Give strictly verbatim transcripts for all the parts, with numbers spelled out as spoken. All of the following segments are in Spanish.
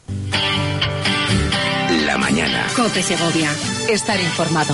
La mañana. COPE Segovia. Estar informado.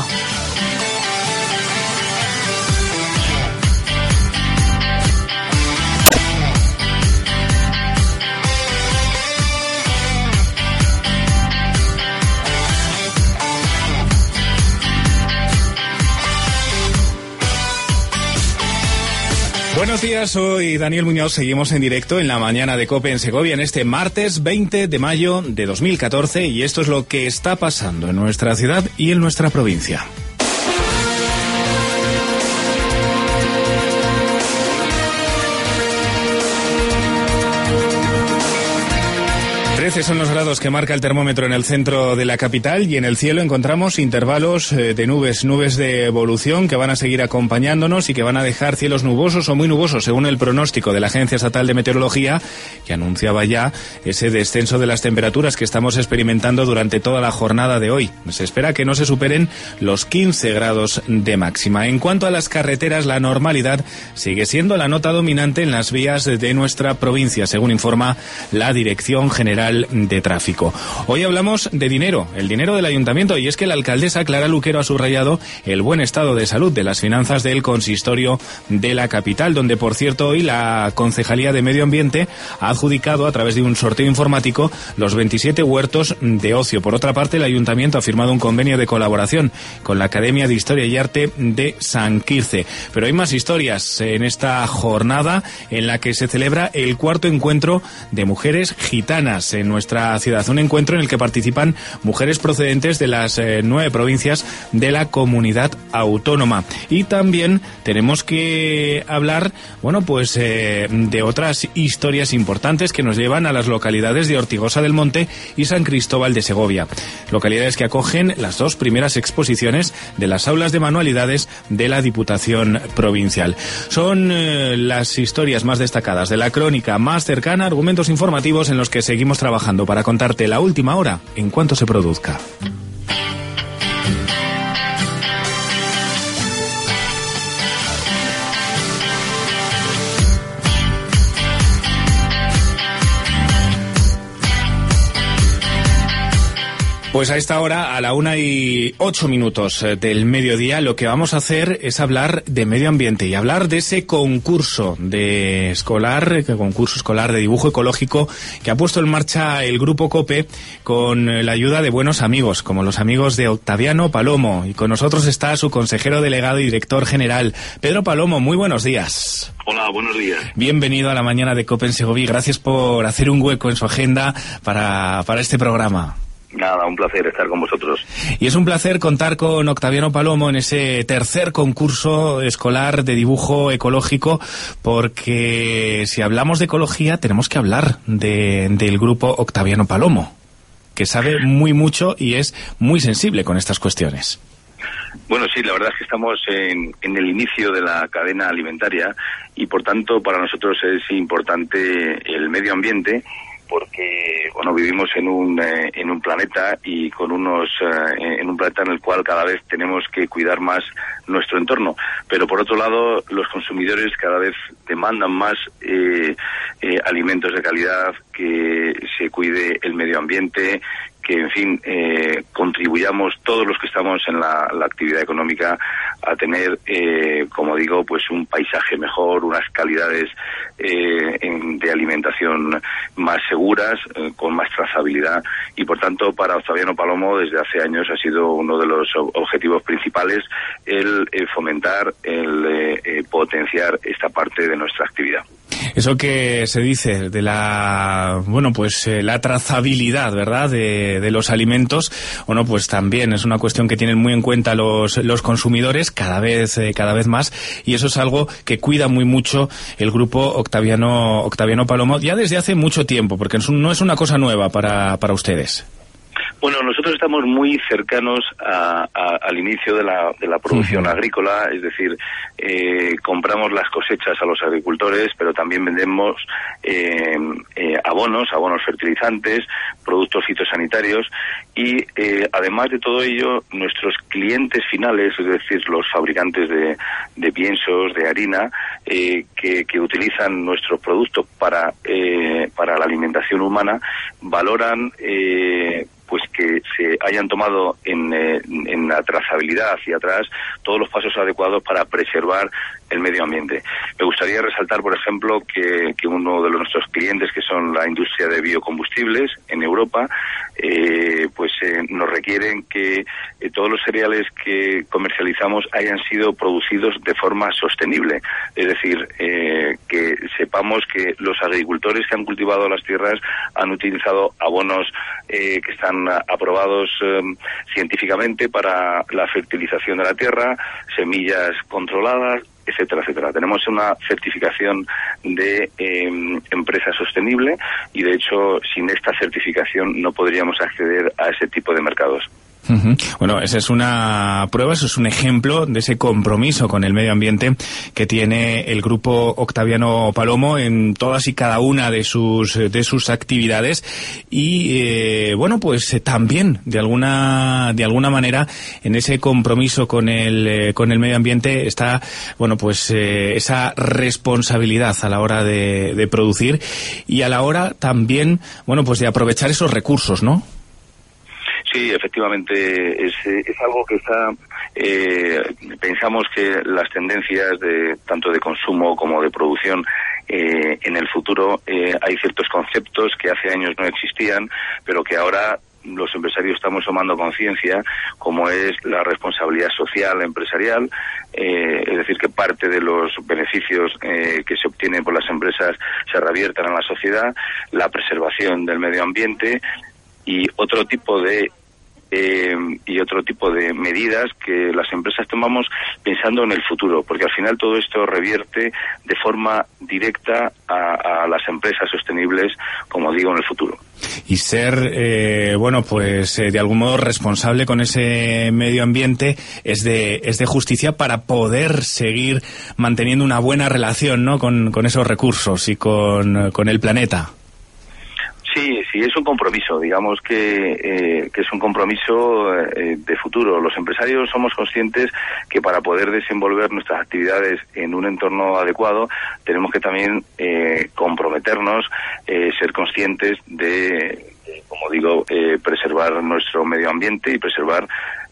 Buenos días, soy Daniel Muñoz. Seguimos en directo en la mañana de COPE en Segovia en este martes veinte de mayo de dos mil catorce y esto es lo que está pasando en nuestra ciudad y en nuestra provincia. trece son los grados que marca el termómetro en el centro de la capital y en el cielo encontramos intervalos de nubes, nubes de evolución que van a seguir acompañándonos y que van a dejar cielos nubosos o muy nubosos según el pronóstico de la Agencia Estatal de Meteorología, que anunciaba ya ese descenso de las temperaturas que estamos experimentando durante toda la jornada de hoy. Se espera que no se superen los quince grados de máxima. En cuanto a las carreteras, la normalidad sigue siendo la nota dominante en las vías de nuestra provincia, según informa la Dirección General de Tráfico. Hoy hablamos de dinero, el dinero del ayuntamiento, y es que la alcaldesa Clara Luquero ha subrayado el buen estado de salud de las finanzas del consistorio de la capital, donde por cierto hoy la Concejalía de Medio Ambiente ha adjudicado a través de un sorteo informático los veintisiete huertos de ocio. Por otra parte, el ayuntamiento ha firmado un convenio de colaboración con la Academia de Historia y Arte de San Quirce. Pero hay más historias en esta jornada en la que se celebra el cuarto encuentro de mujeres gitanas en nuestra ciudad, un encuentro en el que participan mujeres procedentes de las eh, nueve provincias de la comunidad autónoma. Y también tenemos que hablar, bueno, pues eh, de otras historias importantes que nos llevan a las localidades de Ortigosa del Monte y San Cristóbal de Segovia, localidades que acogen las dos primeras exposiciones de las aulas de manualidades de la Diputación Provincial. Son eh, las historias más destacadas de la crónica más cercana, argumentos informativos en los que seguimos trabajando para contarte la última hora en cuanto se produzca. Pues a esta hora, a la una y ocho minutos del mediodía, lo que vamos a hacer es hablar de medio ambiente y hablar de ese concurso de escolar, concurso escolar de dibujo ecológico que ha puesto en marcha el Grupo COPE con la ayuda de buenos amigos, como los amigos de Octaviano Palomo. Y con nosotros está su consejero delegado y director general, Pedro Palomo. Muy buenos días. Hola, buenos días. Bienvenido a la mañana de COPE en Segovia. Gracias por hacer un hueco en su agenda para, para este programa. Nada, un placer estar con vosotros. Y es un placer contar con Octaviano Palomo en ese tercer concurso escolar de dibujo ecológico, porque si hablamos de ecología tenemos que hablar de, del grupo Octaviano Palomo, que sabe muy mucho y es muy sensible con estas cuestiones. Bueno, sí, la verdad es que estamos en, en el inicio de la cadena alimentaria y por tanto para nosotros es importante el medio ambiente, porque bueno, vivimos en un eh, en un planeta y con unos eh, en un planeta en el cual cada vez tenemos que cuidar más nuestro entorno, pero por otro lado los consumidores cada vez demandan más eh, eh, alimentos de calidad, que se cuide el medio ambiente, que en fin eh, contribuyamos todos los que estamos en la, la actividad económica a tener, eh, como digo, pues un paisaje mejor, unas calidades eh, en, de alimentación más seguras, eh, con más trazabilidad, y por tanto para Octaviano Palomo desde hace años ha sido uno de los objetivos principales el, el fomentar, el eh, eh, potenciar esta parte de nuestra actividad. Eso que se dice de la, bueno, pues eh, la trazabilidad, ¿verdad?, de, de los alimentos, bueno, pues también es una cuestión que tienen muy en cuenta los, los consumidores cada vez, eh, cada vez más, y eso es algo que cuida muy mucho el grupo Octaviano, Octaviano Palomo ya desde hace mucho tiempo, porque no es una cosa nueva para, para ustedes. Bueno, nosotros estamos muy cercanos a, a, al inicio de la, de la producción uh-huh. agrícola, es decir, eh, compramos las cosechas a los agricultores, pero también vendemos eh, eh, abonos, abonos fertilizantes, productos fitosanitarios y eh, además de todo ello, nuestros clientes finales, es decir, los fabricantes de, de piensos, de harina, eh, que, que utilizan nuestros productos para, eh, para la alimentación humana, valoran eh, pues que se hayan tomado en, eh, en la trazabilidad hacia atrás todos los pasos adecuados para preservar el medio ambiente. Me gustaría resaltar, por ejemplo, que, que uno de los, nuestros clientes, que son la industria de biocombustibles en Europa, eh, pues eh, nos requieren que eh, todos los cereales que comercializamos hayan sido producidos de forma sostenible. Es decir, eh, que sepamos que los agricultores que han cultivado las tierras han utilizado abonos eh, que están aprobados eh, científicamente para la fertilización de la tierra, semillas controladas, etcétera, etcétera. Tenemos una certificación de eh, empresa sostenible y, de hecho, sin esta certificación no podríamos acceder a ese tipo de mercados. Uh-huh. Bueno, esa es una prueba, eso es un ejemplo de ese compromiso con el medio ambiente que tiene el Grupo Octaviano Palomo en todas y cada una de sus de sus actividades y eh, bueno, pues eh, también de alguna de alguna manera en ese compromiso con el eh, con el medio ambiente está, bueno, pues eh, esa responsabilidad a la hora de, de producir y a la hora también, bueno, pues de aprovechar esos recursos, ¿no? Sí, efectivamente, es, es algo que está... Eh, pensamos que las tendencias de tanto de consumo como de producción eh, en el futuro, eh, hay ciertos conceptos que hace años no existían, pero que ahora los empresarios estamos tomando conciencia, como es la responsabilidad social empresarial, eh, es decir, que parte de los beneficios eh, que se obtienen por las empresas se reviertan a la sociedad, la preservación del medio ambiente y otro tipo de Eh, y otro tipo de medidas que las empresas tomamos pensando en el futuro, porque al final todo esto revierte de forma directa a, a las empresas sostenibles, como digo, en el futuro. Y ser, eh, bueno, pues eh, de algún modo responsable con ese medio ambiente es de es de justicia para poder seguir manteniendo una buena relación, ¿no?, con, con esos recursos y con, con el planeta. Sí, sí, es un compromiso, digamos que, eh, que es un compromiso eh, de futuro. Los empresarios somos conscientes que para poder desenvolver nuestras actividades en un entorno adecuado tenemos que también eh, comprometernos, eh, ser conscientes de, como digo, eh, preservar nuestro medio ambiente y preservar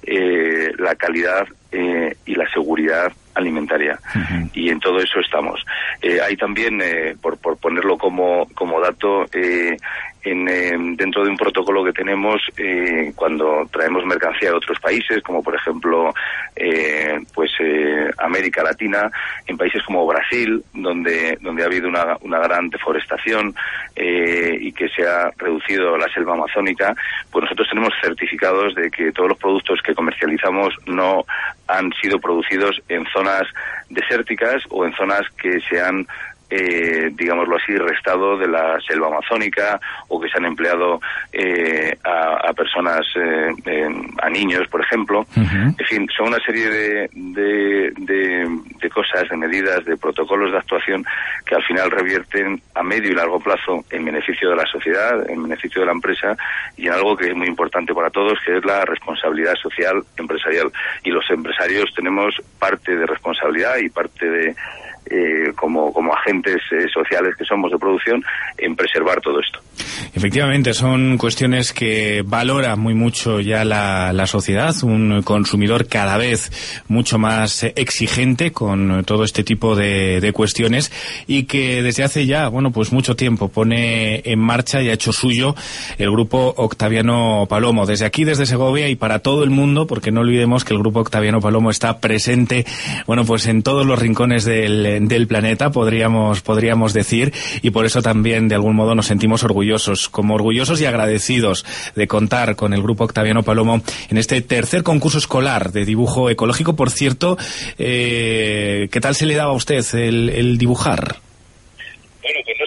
eh, la calidad eh, y la seguridad alimentaria. Uh-huh. Y en todo eso estamos. Eh, hay también, eh, por, por ponerlo como, como dato, eh, en, eh, dentro de un protocolo que tenemos, eh, cuando traemos mercancía de otros países, como por ejemplo eh, pues eh, América Latina, en países como Brasil, donde donde ha habido una, una gran deforestación eh, y que se ha reducido la selva amazónica, pues nosotros tenemos certificados de que todos los productos que comercializamos no han sido producidos en zonas desérticas o en zonas que se han Eh, digámoslo así, restado de la selva amazónica o que se han empleado eh, a, a personas, eh, eh, a niños, por ejemplo. Uh-huh. En fin, son una serie de, de, de, de cosas, de medidas, de protocolos de actuación que al final revierten a medio y largo plazo en beneficio de la sociedad, en beneficio de la empresa y en algo que es muy importante para todos, que es la responsabilidad social empresarial. Y los empresarios tenemos parte de responsabilidad y parte de Eh, como, como agentes eh, sociales que somos de producción, en preservar todo esto. Efectivamente, son cuestiones que valora muy mucho ya la, la sociedad, un consumidor cada vez mucho más exigente con todo este tipo de, de cuestiones y que desde hace ya, bueno, pues mucho tiempo pone en marcha y ha hecho suyo el Grupo Octaviano Palomo. Desde aquí, desde Segovia y para todo el mundo, porque no olvidemos que el Grupo Octaviano Palomo está presente, bueno, pues en todos los rincones del del planeta, podríamos podríamos decir, y por eso también de algún modo nos sentimos orgullosos, como orgullosos y agradecidos de contar con el Grupo Octaviano Palomo en este tercer concurso escolar de dibujo ecológico. Por cierto, eh, ¿qué tal se le daba a usted el, el dibujar? Bueno, pues no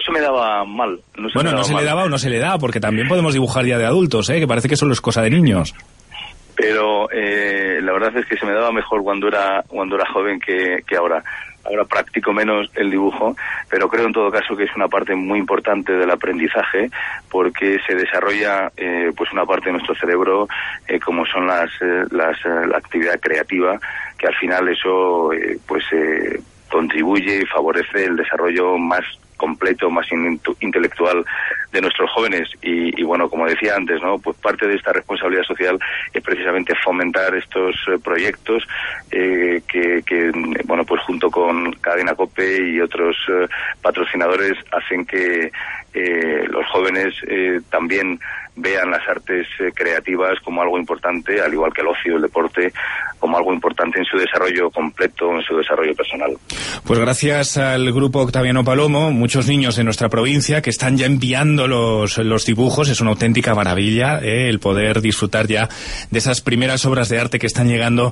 se me daba mal. No se bueno, no se mal. le daba o no se le da, porque también podemos dibujar ya de adultos, ¿eh? Que parece que solo es cosa de niños. Pero eh, la verdad es que se me daba mejor cuando era cuando era joven que, que ahora. Ahora practico menos el dibujo, pero creo en todo caso que es una parte muy importante del aprendizaje, porque se desarrolla eh, pues una parte de nuestro cerebro, eh, como son las, eh, las eh, la actividad creativa, que al final eso eh, pues eh, contribuye y favorece el desarrollo más completo, más in intelectual de nuestros jóvenes. Y, y bueno, como decía antes, ¿no? Pues parte de esta responsabilidad social es precisamente fomentar estos eh, proyectos eh, que, que, bueno, pues junto con Cadena COPE y otros eh, patrocinadores hacen que eh, los jóvenes eh, también vean las artes eh, creativas como algo importante, al igual que el ocio, el deporte, como algo importante en su desarrollo completo, en su desarrollo personal. Pues gracias al Grupo Octaviano Palomo, muchos niños en nuestra provincia que están ya enviando los, los dibujos, es una auténtica maravilla eh, el poder disfrutar ya de esas primeras obras de arte que están llegando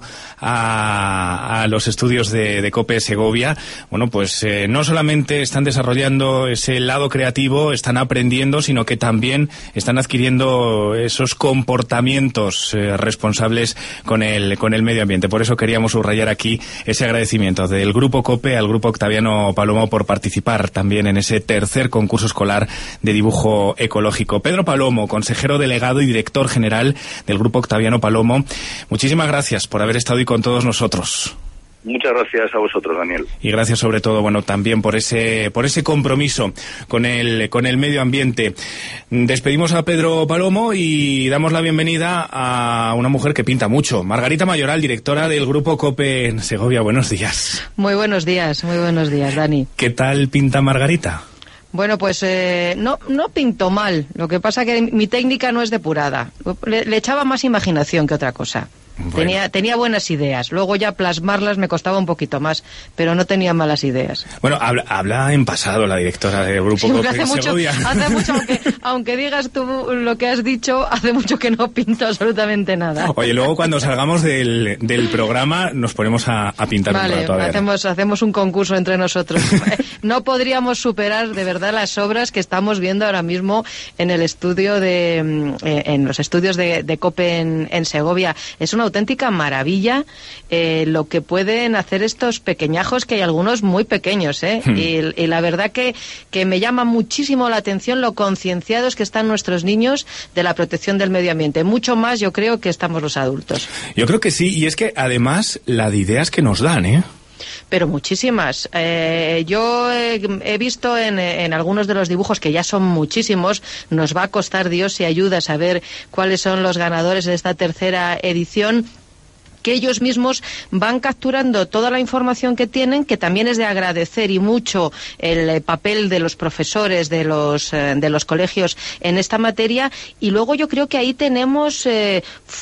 a, a los estudios de, de COPE Segovia. Bueno, pues eh, no solamente están desarrollando ese lado creativo, están aprendiendo, sino que también están adquiriendo esos comportamientos eh, responsables con el con el medio ambiente. Por eso queríamos subrayar aquí ese agradecimiento del Grupo COPE al Grupo Octaviano Palomo por participar también en ese tercer concurso escolar de dibujo ecológico. Pedro Palomo, consejero delegado y director general del Grupo Octaviano Palomo, muchísimas gracias por haber estado hoy con todos nosotros. Muchas gracias a vosotros, Daniel. Y gracias sobre todo, bueno, también por ese por ese compromiso con el con el medio ambiente. Despedimos a Pedro Palomo y damos la bienvenida a una mujer que pinta mucho, Margarita Mayoral, directora del Grupo COPE en Segovia. Buenos días. Muy buenos días, muy buenos días, Dani. ¿Qué tal pinta Margarita? Bueno, pues eh, no no pinto mal. Lo que pasa que mi técnica no es depurada. Le, le echaba más imaginación que otra cosa. Bueno. Tenía, tenía buenas ideas. Luego ya plasmarlas me costaba un poquito más, pero no tenía malas ideas. Bueno, habla, habla en pasado la directora del Grupo COPE hace mucho, Segovia. Hace mucho, aunque, aunque digas tú lo que has dicho, hace mucho que no pinto absolutamente nada. Oye, luego cuando salgamos del, del programa nos ponemos a, a pintar vale, un rato. A ver. Hacemos, hacemos un concurso entre nosotros. No podríamos superar de verdad las obras que estamos viendo ahora mismo en el estudio de, en los estudios de, de COPE en, en Segovia. Es una auténtica maravilla eh, lo que pueden hacer estos pequeñajos, que hay algunos muy pequeños, ¿eh? Hmm. Y, y la verdad que, que me llama muchísimo la atención lo concienciados que están nuestros niños de la protección del medio ambiente. Mucho más, yo creo, que estamos los adultos. Yo creo que sí, y es que además la de ideas que nos dan, ¿eh? Pero muchísimas. Eh, yo he, he visto en, en algunos de los dibujos, que ya son muchísimos, nos va a costar Dios y ayuda a saber cuáles son los ganadores de esta tercera edición, que ellos mismos van capturando toda la información que tienen, que también es de agradecer y mucho el papel de los profesores de los eh, de los colegios en esta materia. Y luego yo creo que ahí tenemos eh,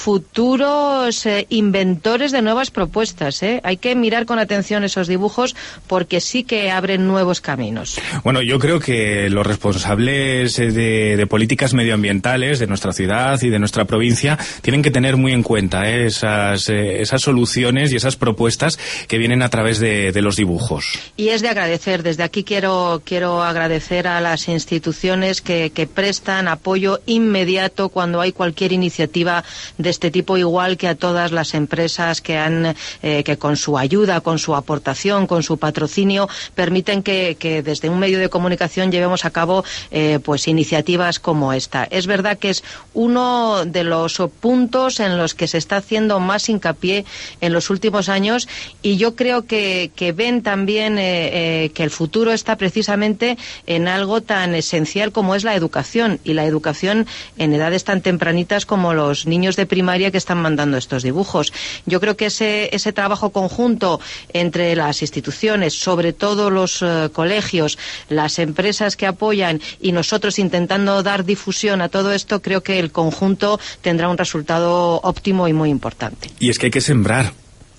futuros eh, inventores de nuevas propuestas, ¿eh? Hay que mirar con atención esos dibujos porque sí que abren nuevos caminos. Bueno, yo creo que los responsables de, de políticas medioambientales de nuestra ciudad y de nuestra provincia tienen que tener muy en cuenta ¿eh? esas eh, esas soluciones y esas propuestas que vienen a través de, de los dibujos. Y es de agradecer. Desde aquí quiero quiero agradecer a las instituciones que, que prestan apoyo inmediato cuando hay cualquier iniciativa de este tipo, igual que a todas las empresas que han eh, que con su ayuda, con su aportación, con su patrocinio, permiten que, que desde un medio de comunicación llevemos a cabo eh, pues iniciativas como esta. Es verdad que es uno de los puntos en los que se está haciendo más hincapié en los últimos años, y yo creo que, que ven también eh, eh, que el futuro está precisamente en algo tan esencial como es la educación, y la educación en edades tan tempranitas como los niños de primaria que están mandando estos dibujos. Yo creo que ese, ese trabajo conjunto entre las instituciones, sobre todo los uh, colegios, las empresas que apoyan y nosotros intentando dar difusión a todo esto, creo que el conjunto tendrá un resultado óptimo y muy importante. Y es que hay que sembrar.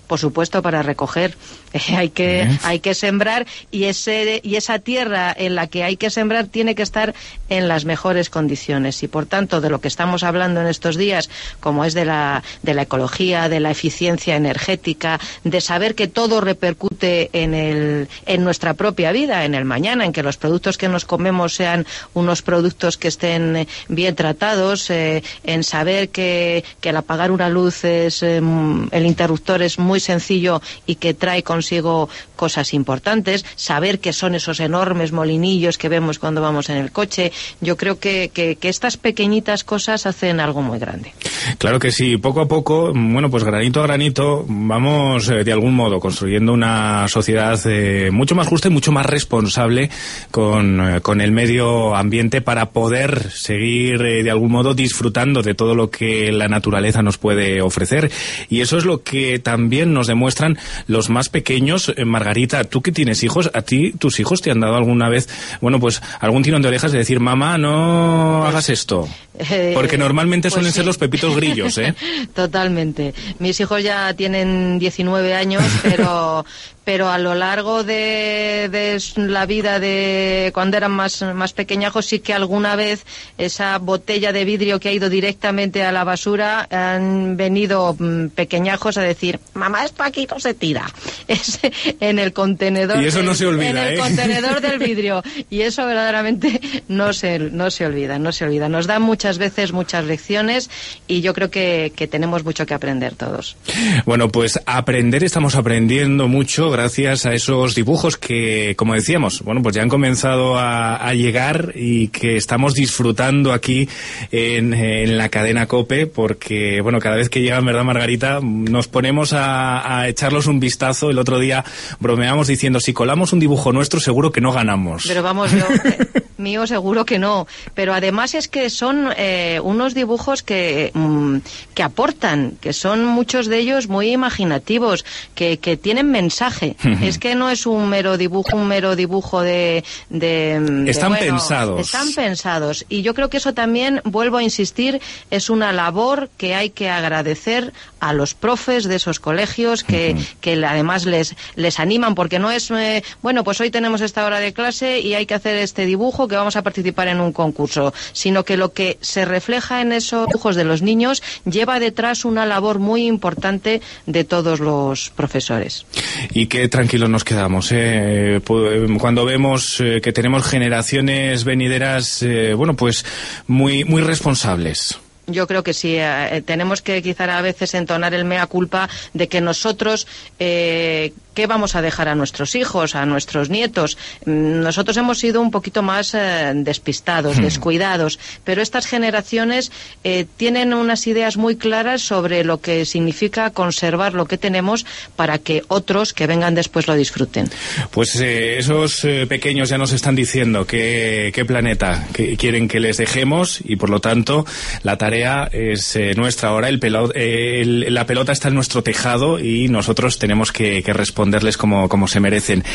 por supuesto, para recoger. Eh, hay que ¿Eh? hay que sembrar y ese y esa tierra en la que hay que sembrar tiene que estar en las mejores condiciones. Y por tanto, de lo que estamos hablando en estos días, como es de la de la ecología, de la eficiencia energética, de saber que todo repercute en el en nuestra propia vida, en el mañana, en que los productos que nos comemos sean unos productos que estén bien tratados, eh, en saber que, que al apagar una luz es, eh, el interruptor es muy sencillo y que trae consigo cosas importantes, saber que son esos enormes molinillos que vemos cuando vamos en el coche. Yo creo que, que, que estas pequeñitas cosas hacen algo muy grande. Claro que sí, poco a poco, bueno, pues granito a granito vamos eh, de algún modo construyendo una sociedad eh, mucho más justa y mucho más responsable con, eh, con el medio ambiente para poder seguir eh, de algún modo disfrutando de todo lo que la naturaleza nos puede ofrecer. Y eso es lo que también nos demuestran los más pequeños. eh, Margarita, tú que tienes hijos, ¿a ti tus hijos te han dado alguna vez, bueno, pues algún tirón de orejas de decir, mamá, no pues, hagas esto? Eh, Porque normalmente pues suelen sí. ser los pepitos grillos, ¿eh? Totalmente. Mis hijos ya tienen diecinueve años, pero pero a lo largo de, de la vida de cuando eran más, más pequeñajos, sí que alguna vez esa botella de vidrio que ha ido directamente a la basura han venido pequeñajos a decir, mamá, esto aquí no se tira. Es en el contenedor. Y eso no se olvida, En el ¿eh? contenedor del vidrio. Y eso verdaderamente no se, no se olvida, no se olvida. Nos dan muchas veces muchas lecciones y yo creo que, que tenemos mucho que aprender todos. Bueno, pues aprender estamos aprendiendo mucho gracias a esos dibujos que, como decíamos, bueno, pues ya han comenzado a, a llegar y que estamos disfrutando aquí en, en la cadena COPE, porque, bueno, cada vez que llegan, ¿verdad, Margarita? Nos ponemos a, a echarlos un vistazo. El otro día bromeamos diciendo, si colamos un dibujo nuestro, seguro que no ganamos. Pero vamos, yo, eh, mío seguro que no. Pero además es que son eh, unos dibujos que, mm, que aportan, que son muchos de ellos muy imaginativos, que, que tienen mensaje. Es que no es un mero dibujo, un mero dibujo de... de, de están bueno, pensados. Están pensados. Y yo creo que eso también, vuelvo a insistir, es una labor que hay que agradecer a los profes de esos colegios que, uh-huh. que además les, les animan, porque no es, eh, bueno, pues hoy tenemos esta hora de clase y hay que hacer este dibujo que vamos a participar en un concurso, sino que lo que se refleja en esos dibujos de los niños lleva detrás una labor muy importante de todos los profesores. Y qué tranquilos nos quedamos, ¿eh? Cuando vemos eh, que tenemos generaciones venideras, eh, bueno, pues muy, muy responsables. Yo creo que sí, eh, tenemos que quizá a veces entonar el mea culpa de que nosotros, eh, ¿qué vamos a dejar a nuestros hijos, a nuestros nietos? Nosotros hemos sido un poquito más eh, despistados, descuidados, pero estas generaciones eh, tienen unas ideas muy claras sobre lo que significa conservar lo que tenemos para que otros que vengan después lo disfruten. Pues eh, esos eh, pequeños ya nos están diciendo qué, qué planeta que quieren que les dejemos y por lo tanto la tarea es eh, nuestra ahora, el pelo, eh, el, la pelota está en nuestro tejado y nosotros tenemos que, que responderles como, como se merecen.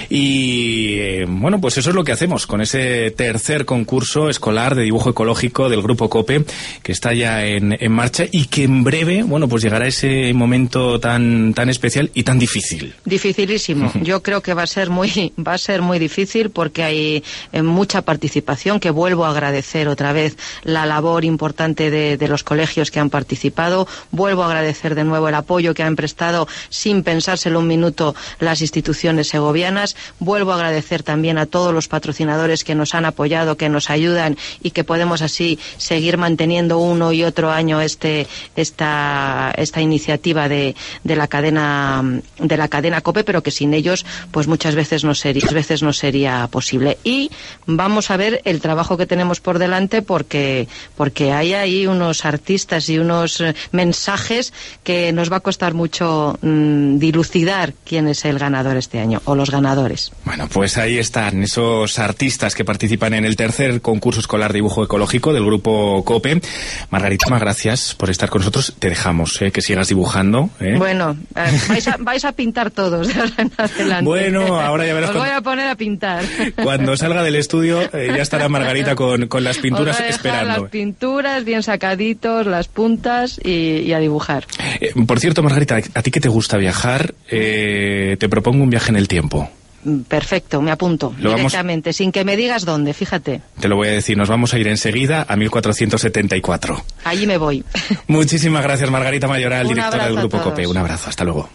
Y eh, bueno, pues eso es lo que hacemos con ese tercer concurso escolar de dibujo ecológico del Grupo COPE, que está ya en, en marcha y que en breve, bueno, pues llegará ese momento tan, tan especial y tan difícil. Dificilísimo. Yo creo que va a ser muy, va a ser muy difícil porque hay eh, mucha participación, que vuelvo a agradecer otra vez la labor importante de De, de los colegios que han participado. Vuelvo a agradecer de nuevo el apoyo que han prestado sin pensárselo un minuto las instituciones segovianas. Vuelvo a agradecer también a todos los patrocinadores que nos han apoyado, que nos ayudan y que podemos así seguir manteniendo uno y otro año este esta esta iniciativa de, de la cadena de la cadena COPE, pero que sin ellos pues muchas veces no sería veces no sería posible. Y vamos a ver el trabajo que tenemos por delante, porque porque hay ahí unos artistas y unos mensajes que nos va a costar mucho mmm, dilucidar quién quién es el ganador este año, o los ganadores. Bueno, pues ahí están esos artistas que participan en el tercer concurso escolar de dibujo ecológico del grupo COPE. Margarita, gracias por estar con nosotros. Te dejamos, ¿eh? Que sigas dibujando. ¿eh? Bueno, eh, vais, a, vais a pintar todos de ahora en adelante. Bueno, ahora ya verás. Os voy a poner a pintar. Cuando salga del estudio eh, ya estará Margarita con, con las pinturas Os voy a dejar esperando. Las pinturas bien sacaditos, las puntas y, y a dibujar. Eh, por cierto, Margarita, a ti que te gusta viajar, eh, te propongo un viaje en el tiempo. Perfecto, me apunto Lo directamente, vamos... sin que me digas dónde, fíjate. Te lo voy a decir, nos vamos a ir enseguida a mil cuatrocientos setenta y cuatro. Allí me voy. Muchísimas gracias, Margarita Mayoral, Un directora del Grupo abrazo a COPE. todos. Un abrazo, hasta luego.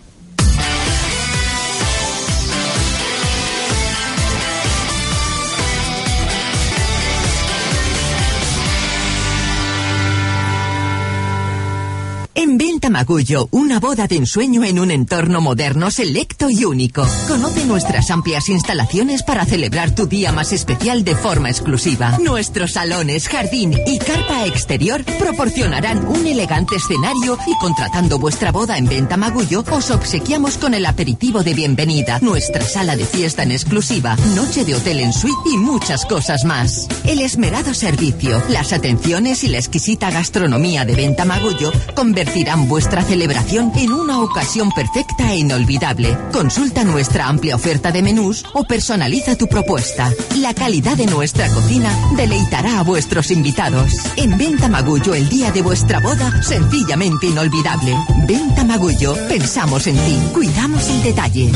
En Venta Magullo, una boda de ensueño en un entorno moderno, selecto y único. Conoce nuestras amplias instalaciones para celebrar tu día más especial de forma exclusiva. Nuestros salones, jardín y carpa exterior proporcionarán un elegante escenario y contratando vuestra boda en Venta Magullo, os obsequiamos con el aperitivo de bienvenida, nuestra sala de fiesta en exclusiva, noche de hotel en suite y muchas cosas más. El esmerado servicio, las atenciones y la exquisita gastronomía de Venta Magullo convertirán vuestra celebración en una ocasión perfecta e inolvidable. Consulta nuestra amplia oferta de menús o personaliza tu propuesta. La calidad de nuestra cocina deleitará a vuestros invitados. En Venta Magullo, el día de vuestra boda, sencillamente inolvidable. Venta Magullo, pensamos en ti, cuidamos el detalle.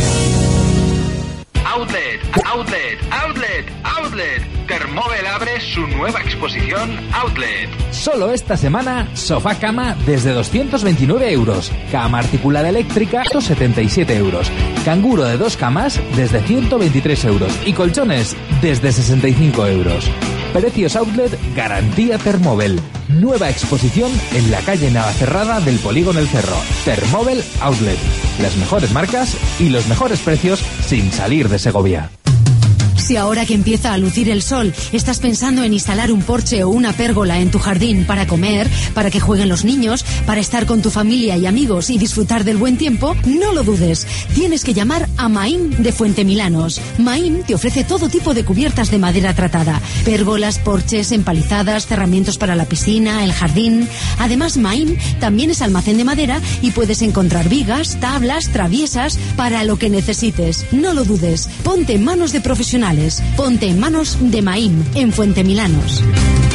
Outlet, Outlet, Outlet, Outlet. Termóvel abre su nueva exposición Outlet. Solo esta semana, sofá cama desde doscientos veintinueve euros. Cama articulada eléctrica, ciento setenta y siete euros. Canguro de dos camas desde ciento veintitrés euros. Y colchones desde sesenta y cinco euros. Precios Outlet, garantía Termóvel. Nueva exposición en la calle Navacerrada del Polígono El Cerro. Termóvel Outlet. Las mejores marcas y los mejores precios sin salir de Segovia. Si ahora que empieza a lucir el sol estás pensando en instalar un porche o una pérgola en tu jardín para comer, para que jueguen los niños, para estar con tu familia y amigos y disfrutar del buen tiempo, no lo dudes. Tienes que llamar a Maim de Fuentemilanos. Maim te ofrece todo tipo de cubiertas de madera tratada, pérgolas, porches, empalizadas, cerramientos para la piscina, el jardín. Además, Maim también es almacén de madera y puedes encontrar vigas, tablas, traviesas, para lo que necesites. No lo dudes. Ponte en manos de profesionales. Ponte en manos de Maim, en Fuentemilanos.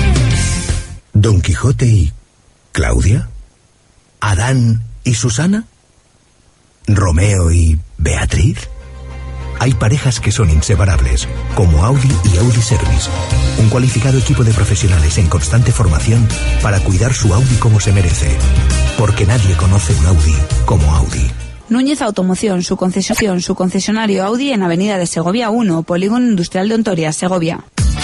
¿Don Quijote y Claudia? ¿Adán y Susana? ¿Romeo y Beatriz? Hay parejas que son inseparables, como Audi y Audi Service, un cualificado equipo de profesionales en constante formación para cuidar su Audi como se merece, porque nadie conoce un Audi como Audi. Núñez Automoción, su concesión, su concesionario Audi en Avenida de Segovia uno, Polígono Industrial de Ontoria, Segovia.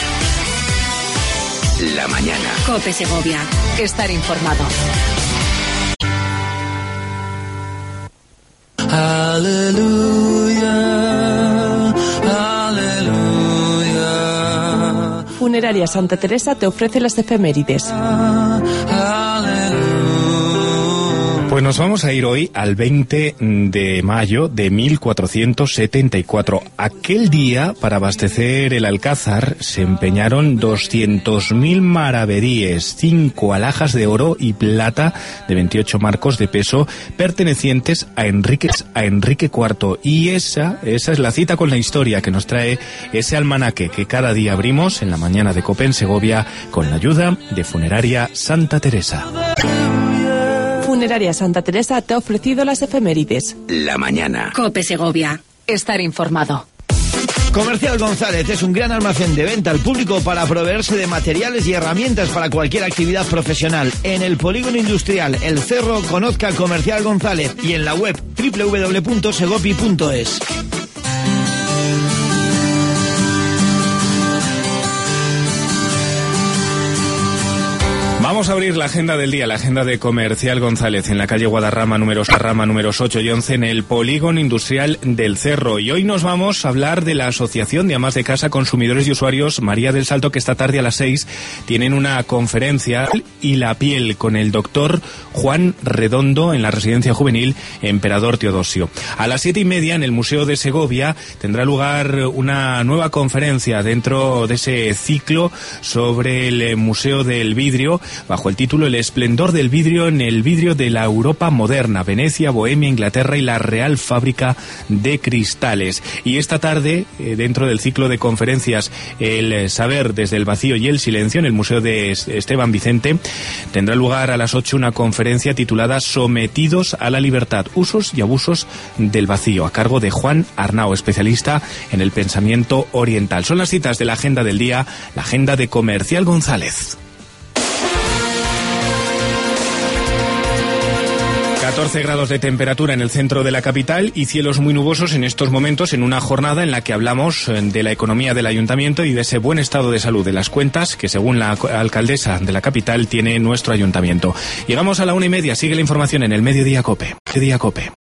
La mañana. COPE Segovia. Estar informado. Aleluya, aleluya. Funeraria Santa Teresa te ofrece las efemérides. Pues nos vamos a ir hoy al veinte de mayo de mil cuatrocientos setenta y cuatro. Aquel día, para abastecer el Alcázar, se empeñaron doscientos mil maravedíes, cinco alhajas de oro y plata de veintiocho marcos de peso pertenecientes a Enrique, a Enrique cuarto. Y esa, esa es la cita con la historia que nos trae ese almanaque que cada día abrimos en la mañana de COPE en Segovia con la ayuda de Funeraria Santa Teresa. Funeraria Santa Teresa te ha ofrecido las efemérides. La mañana. COPE Segovia. Estar informado. Comercial González es un gran almacén de venta al público para proveerse de materiales y herramientas para cualquier actividad profesional. En el Polígono Industrial El Cerro, conozca Comercial González y en la web doble u doble u doble u punto segopi punto es. Vamos Vamos a abrir la agenda del día, la agenda de Comercial González, en la calle Guadarrama, números, Rama, números ocho y once, en el Polígono Industrial del Cerro. Y hoy nos vamos a hablar de la Asociación de Amas de Casa, Consumidores y Usuarios María del Salto, que esta tarde a las seis tienen una conferencia y la piel con el doctor Juan Redondo en la Residencia Juvenil Emperador Teodosio. A las siete y media en el Museo de Segovia tendrá lugar una nueva conferencia dentro de ese ciclo sobre el Museo del Vidrio, bajo el título El esplendor del vidrio en el vidrio de la Europa moderna, Venecia, Bohemia, Inglaterra y la Real Fábrica de Cristales. Y esta tarde, eh, dentro del ciclo de conferencias El saber desde el vacío y el silencio, en el Museo de Esteban Vicente, tendrá lugar a las ocho una conferencia titulada Sometidos a la libertad, usos y abusos del vacío, a cargo de Juan Arnao, especialista en el pensamiento oriental. Son las citas de la agenda del día, la agenda de Comercial González. catorce grados de temperatura en el centro de la capital y cielos muy nubosos en estos momentos, en una jornada en la que hablamos de la economía del ayuntamiento y de ese buen estado de salud de las cuentas que, según la alcaldesa de la capital, tiene nuestro ayuntamiento. Llegamos a la una y media. Sigue la información en el Mediodía Cope. Mediodía Cope.